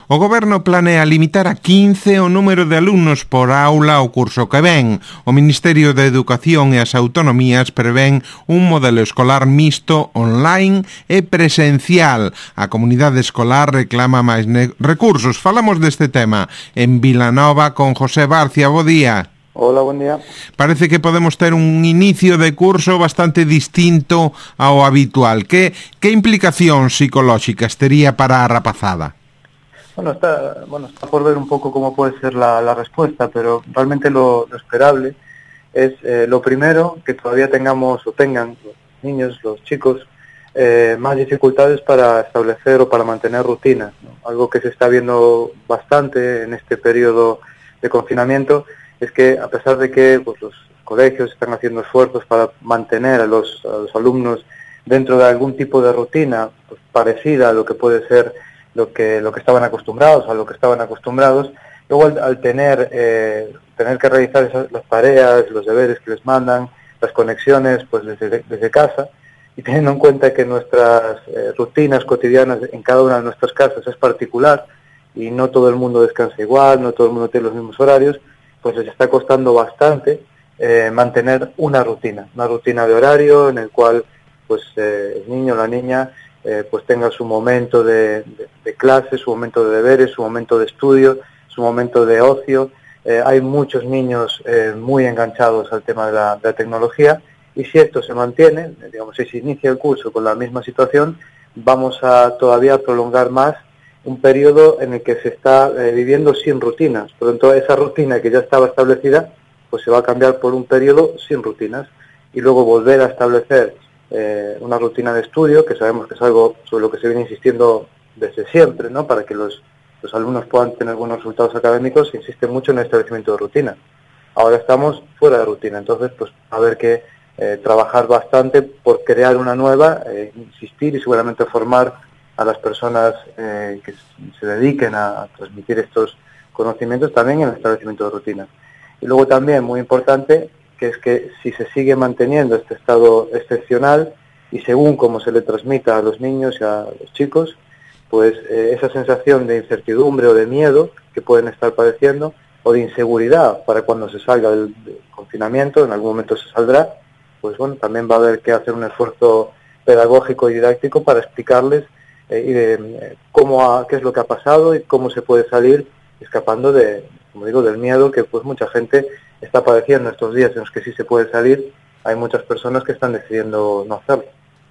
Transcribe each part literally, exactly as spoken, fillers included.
O Goberno planea limitar a quince o número de alumnos por aula o curso que ven. O Ministerio de Educación e as autonomías prevén un modelo escolar mixto online e presencial. A comunidade escolar reclama máis recursos. Falamos deste tema en Vilanova con José Barcia. Bo día. Hola, buen día. Parece que podemos ter un inicio de curso bastante distinto ao habitual. Que, que implicacións psicolóxicas tería para a rapazada? Bueno, está, bueno, está por ver un poco cómo puede ser la, la respuesta, pero realmente lo, lo esperable es, eh, lo primero, que todavía tengamos o tengan los niños, los chicos, eh, más dificultades para establecer o para mantener rutinas, ¿no? Algo que se está viendo bastante en este periodo de confinamiento es que, a pesar de que pues, los colegios están haciendo esfuerzos para mantener a los, a los alumnos dentro de algún tipo de rutina pues, parecida a lo que puede ser lo que lo que estaban acostumbrados, a lo que estaban acostumbrados, luego al, al tener eh, tener que realizar esas, las tareas, los deberes que les mandan, las conexiones pues desde, desde casa, y teniendo en cuenta que nuestras eh, rutinas cotidianas en cada una de nuestras casas es particular, y no todo el mundo descansa igual, no todo el mundo tiene los mismos horarios, pues les está costando bastante eh, mantener una rutina, una rutina de horario en el cual pues eh, el niño o la niña eh, pues tenga su momento de, de, de clase, su momento de deberes, su momento de estudio, su momento de ocio. Eh, hay muchos niños eh, muy enganchados al tema de la, de la tecnología, y si esto se mantiene, digamos, si se inicia el curso con la misma situación, vamos a todavía prolongar más un periodo en el que se está eh, viviendo sin rutinas. Por lo tanto, esa rutina que ya estaba establecida, pues se va a cambiar por un periodo sin rutinas, y luego volver a establecer eh, una rutina de estudio, que sabemos que es algo sobre lo que se viene insistiendo desde siempre, ¿no? Para que los, los alumnos puedan tener buenos resultados académicos, se insiste mucho en el establecimiento de rutina. Ahora estamos fuera de rutina, entonces pues a ver que eh, trabajar bastante por crear una nueva, eh, insistir y seguramente formar a las personas eh, que se dediquen a, a transmitir estos conocimientos también en el establecimiento de rutina. Y luego también, muy importante, que es que si se sigue manteniendo este estado excepcional y según cómo se le transmita a los niños y a los chicos, pues eh, esa sensación de incertidumbre o de miedo que pueden estar padeciendo, o de inseguridad para cuando se salga del, del confinamiento, en algún momento se saldrá, pues bueno, también va a haber que hacer un esfuerzo pedagógico y didáctico para explicarles Eh, y de eh, cómo ha, qué es lo que ha pasado y cómo se puede salir escapando de, como digo, del miedo que pues mucha gente está padeciendo estos días en los que sí se puede salir. Hay muchas personas que están decidiendo no hacerlo.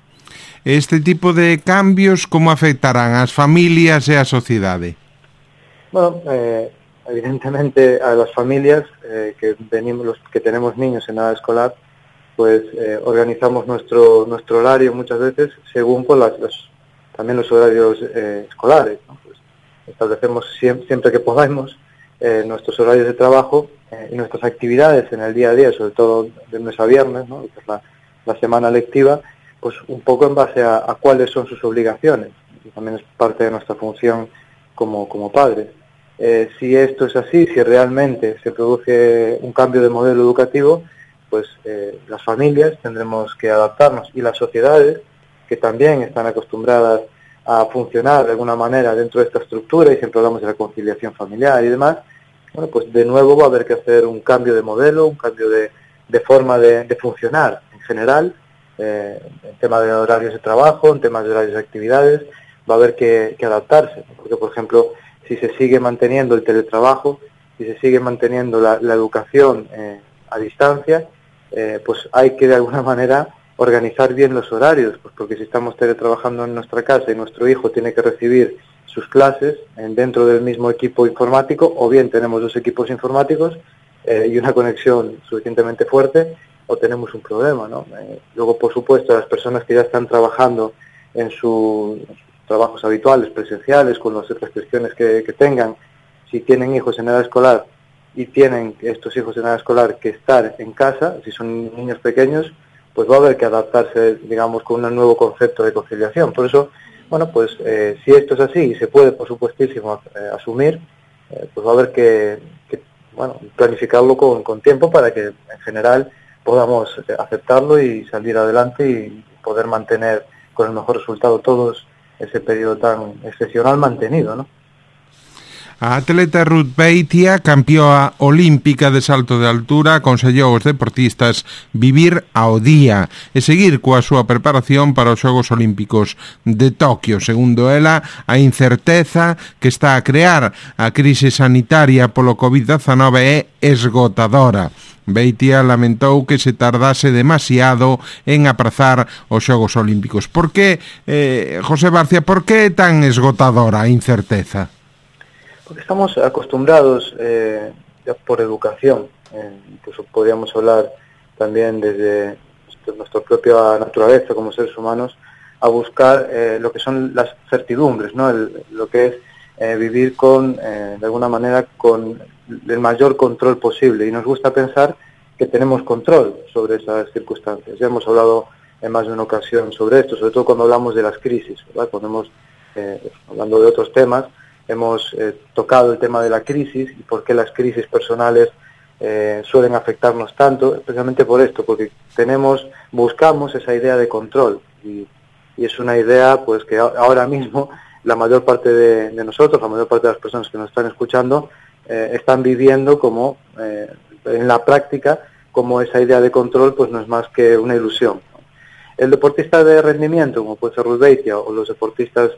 Este tipo de cambios, como afectarán ás familias e á sociedade? Bueno, eh, evidentemente a las familias eh, que venimos, los que tenemos niños en edad escolar, pues eh, organizamos nuestro nuestro horario muchas veces según pues las, las también los horarios eh, escolares, ¿no? Pues establecemos siempre, siempre que podamos eh, nuestros horarios de trabajo eh, y nuestras actividades en el día a día, sobre todo de lunes a viernes, ¿no? Que es la, la semana lectiva, pues un poco en base a, a cuáles son sus obligaciones. Y también es parte de nuestra función como, como padres. Eh, si esto es así, si realmente se produce un cambio de modelo educativo, pues eh, las familias tendremos que adaptarnos, y las sociedades, que también están acostumbradas a funcionar de alguna manera dentro de esta estructura, y siempre hablamos de la conciliación familiar y demás, bueno, pues de nuevo va a haber que hacer un cambio de modelo, un cambio de, de forma de, de funcionar en general, eh, en temas de horarios de trabajo, en temas de horarios de actividades, va a haber que, que adaptarse, porque por ejemplo, si se sigue manteniendo el teletrabajo, si se sigue manteniendo la, la educación eh, a distancia, eh, pues hay que de alguna manera organizar bien los horarios, pues porque si estamos teletrabajando en nuestra casa y nuestro hijo tiene que recibir sus clases en, dentro del mismo equipo informático, o bien tenemos dos equipos informáticos eh, y una conexión suficientemente fuerte, o tenemos un problema, ¿no? Eh, luego, por supuesto, las personas que ya están trabajando en, su, en sus trabajos habituales, presenciales, con las restricciones que, que tengan, si tienen hijos en edad escolar y tienen estos hijos en edad escolar que estar en casa, si son niños pequeños, pues va a haber que adaptarse, digamos, con un nuevo concepto de conciliación. Por eso, bueno, pues eh, si esto es así, y se puede, por supuestísimo, eh, asumir, eh, pues va a haber que, que bueno, planificarlo con, con tiempo para que, en general, podamos eh, aceptarlo y salir adelante y poder mantener con el mejor resultado todos ese periodo tan excepcional mantenido, ¿no? A atleta Ruth Beitia, campeoa olímpica de salto de altura, aconsellou aos deportistas vivir ao día e seguir coa súa preparación para os Xogos Olímpicos de Toquio. Segundo ela, a incerteza que está a crear a crise sanitaria polo covid dezenove é esgotadora. Beitia lamentou que se tardase demasiado en aprazar os Xogos Olímpicos. Por que, eh, José Barcia, por que é tan esgotadora a incerteza? Porque estamos acostumbrados, eh, por educación, eh, incluso podríamos hablar también desde nuestra propia naturaleza como seres humanos, a buscar eh, lo que son las certidumbres, ¿no? El, lo que es eh, vivir con, eh, de alguna manera, con el mayor control posible. Y nos gusta pensar que tenemos control sobre esas circunstancias. Ya hemos hablado en más de una ocasión sobre esto, sobre todo cuando hablamos de las crisis, ¿verdad? Cuando hemos, eh, hablando de otros temas, hemos eh, tocado el tema de la crisis y por qué las crisis personales eh, suelen afectarnos tanto, especialmente por esto, porque tenemos, buscamos esa idea de control y, y es una idea pues que ahora mismo la mayor parte de, de nosotros, la mayor parte de las personas que nos están escuchando eh, están viviendo como eh, en la práctica como esa idea de control pues no es más que una ilusión. El deportista de rendimiento, como puede ser Ruth Beitia, o los deportistas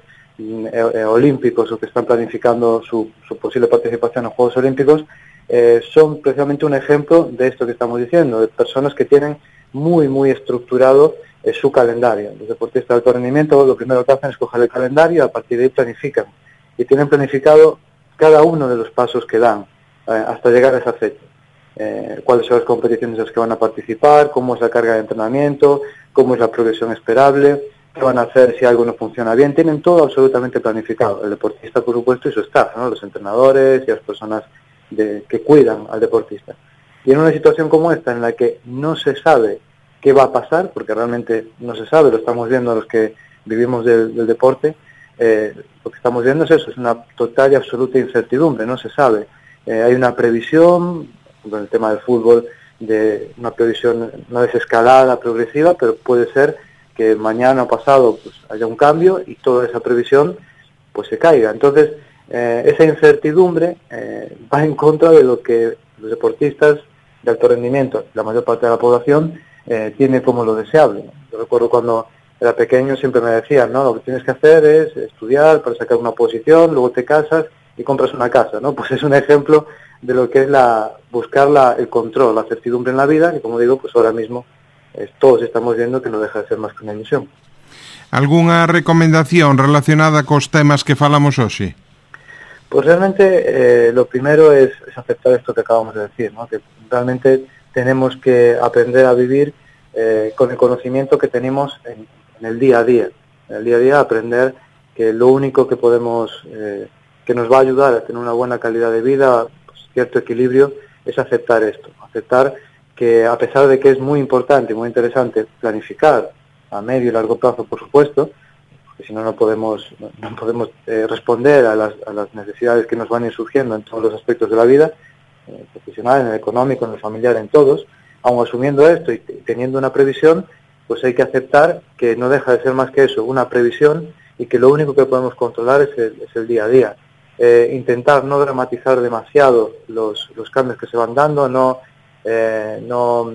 Eh, olímpicos o que están planificando su, su posible participación en Juegos Olímpicos, eh, son precisamente un ejemplo de esto que estamos diciendo, de personas que tienen muy, muy estructurado eh, su calendario. Los deportistas de alto rendimiento lo primero que hacen es coger el calendario y a partir de ahí planifican. Y tienen planificado cada uno de los pasos que dan eh, hasta llegar a esa fecha. Eh, cuáles son las competiciones en las que van a participar, cómo es la carga de entrenamiento, cómo es la progresión esperable, qué van a hacer si algo no funciona bien. Tienen todo absolutamente planificado. El deportista, por supuesto, y su staff, ¿no? Los entrenadores y las personas de, que cuidan al deportista. Y en una situación como esta, en la que no se sabe qué va a pasar, porque realmente no se sabe, lo estamos viendo los que vivimos del, del deporte, eh, lo que estamos viendo es eso, es una total y absoluta incertidumbre, no se sabe. Eh, hay una previsión, en el tema del fútbol, de una previsión no desescalada, progresiva, pero puede ser que mañana o pasado pues haya un cambio y toda esa previsión pues se caiga. Entonces, eh, esa incertidumbre eh, va en contra de lo que los deportistas de alto rendimiento, la mayor parte de la población, eh, tiene como lo deseable, ¿no? Yo recuerdo cuando era pequeño siempre me decían, ¿no? Lo que tienes que hacer es estudiar para sacar una posición, luego te casas y compras una casa, ¿no? Pues es un ejemplo de lo que es la buscar la, el control, la certidumbre en la vida, y como digo, pues ahora mismo todos estamos viendo que non deja de ser máis que unha ilusión. Algúnha recomendación relacionada cos temas que falamos hoxe? Pues realmente eh, lo primero es, es aceptar esto que acabamos de decir, ¿no? Que realmente tenemos que aprender a vivir eh, con el conocimiento que tenemos en, en el día a día. En el día a día aprender que lo único que podemos, eh, que nos va a ayudar a tener una buena calidad de vida, pues, cierto equilibrio, es aceptar esto, aceptar que a pesar de que es muy importante y muy interesante planificar a medio y largo plazo, por supuesto, porque si no, no podemos, no podemos eh, responder a las, a las necesidades que nos van a ir surgiendo en todos los aspectos de la vida, en el profesional, en el económico, en el familiar, en todos, aun asumiendo esto y teniendo una previsión, pues hay que aceptar que no deja de ser más que eso, una previsión, y que lo único que podemos controlar es el, es el día a día. Eh, intentar no dramatizar demasiado los, los cambios que se van dando, no Eh, no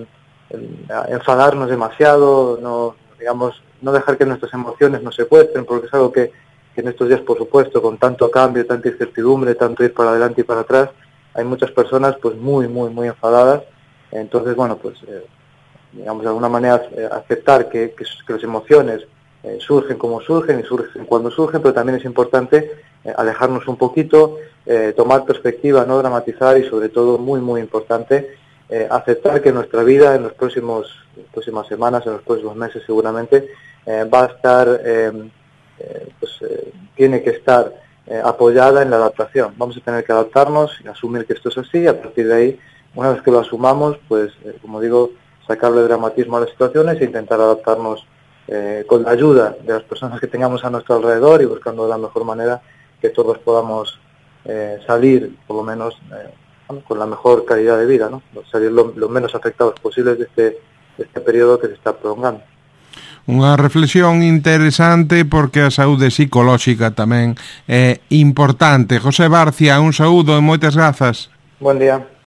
eh, enfadarnos demasiado, no digamos no dejar que nuestras emociones nos secuestren, porque es algo que, que en estos días, por supuesto, con tanto cambio, tanta incertidumbre, tanto ir para adelante y para atrás, hay muchas personas pues muy, muy, muy enfadadas. Entonces, bueno, pues eh, digamos de alguna manera eh, aceptar que, que, que las emociones eh, surgen como surgen y surgen cuando surgen, pero también es importante eh, alejarnos un poquito, eh, tomar perspectiva, no dramatizar y sobre todo, muy, muy importante, Eh, aceptar que nuestra vida en los próximos las próximas semanas, en los próximos meses seguramente eh, va a estar eh, eh, pues eh, tiene que estar eh, apoyada en la adaptación. Vamos a tener que adaptarnos y asumir que esto es así. A partir de ahí, una vez que lo asumamos, pues eh, como digo, sacarle dramatismo a las situaciones e intentar adaptarnos eh, con la ayuda de las personas que tengamos a nuestro alrededor y buscando la mejor manera que todos podamos eh, salir, por lo menos eh, con la mejor calidad de vida, ¿no? Salir lo, lo menos afectados posibles de este, de este periodo que se está prolongando. Unha reflexión interesante porque a saúde psicolóxica tamén é importante. José Barcia, un saúdo e moitas grazas. Buen día.